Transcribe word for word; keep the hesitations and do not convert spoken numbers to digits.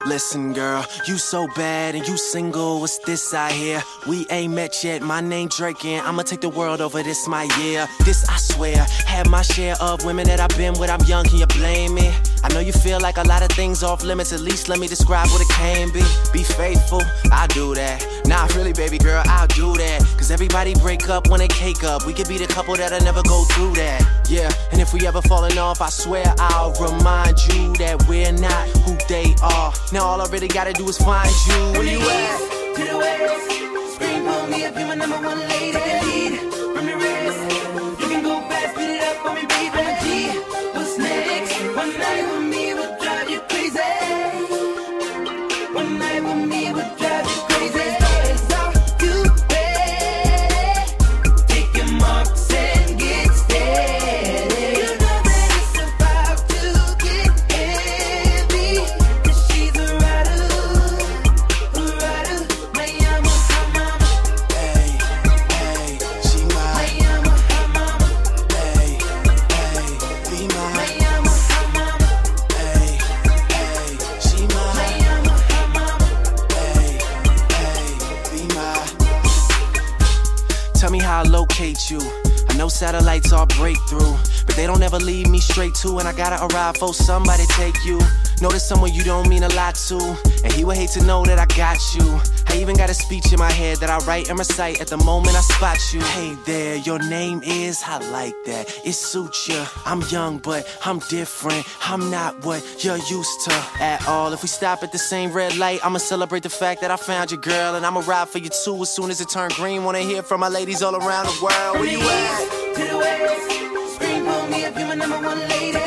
Listen, girl, you so bad and you single. What's this I hear? We ain't met yet. My name Drake and I'ma take the world over. This my year. This I swear. Had my share of women that I've been with. I'm young, can you blame me? I know you feel like a lot of things off limits. At least let me describe what it can be. Be faithful, I'll do that. Nah, really, baby girl, I'll do that. Cause everybody break up when they cake up. We could be the couple that'll never go through that. Yeah, and if we ever falling off, I swear I'll remind you that we're not who they are. Now all I really gotta do is find you. Where you at? To the west, scream for me if you're my number one lady. Lead from the rest, you can go fast, speed it up on me, baby. I'm a G, what's next? One night with me would drive you crazy. One night with me would drive you crazy. It's all you, baby. Take your marks and get steady. You know that it's about to get heavy. Cause she's a rider, a rider. My yama, her mama. Hey, hey, she My mine. yama, her mama. Hey, hey, be My mine. yama, her mama. Hey, hey, she My mine. yama, her mama. Hey, hey, be mine. Tell me how I locate you. I know satellites are breakthrough, but they don't ever lead me straight to. And I gotta arrive for somebody take you. Notice someone you don't mean a lot to, and he would hate to know that I got you. I even got a speech in my head that I write and recite at the moment I spot you. Hey there, your name is, I like that, it suits you. I'm young but I'm different, I'm not what you're used to at all. If we stop at the same red light, I'ma celebrate the fact that I found you, girl. And I'ma ride for you too as soon as it turn green. Wanna hear from my ladies all around the world. Where you at? To the west, scream for me if you're my number one lady.